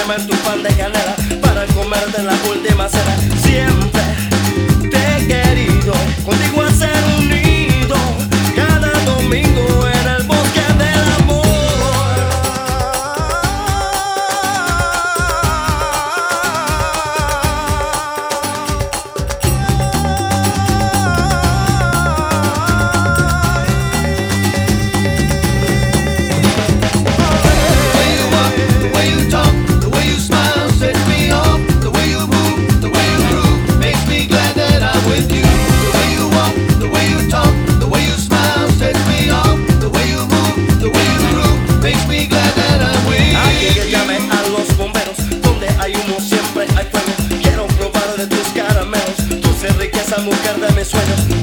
crema en tu pan de canela para comerte en la última cena. Siempre te he querido, contigo hacer un nido cada domingo en el bosque del amor. Mujer de mis sueños.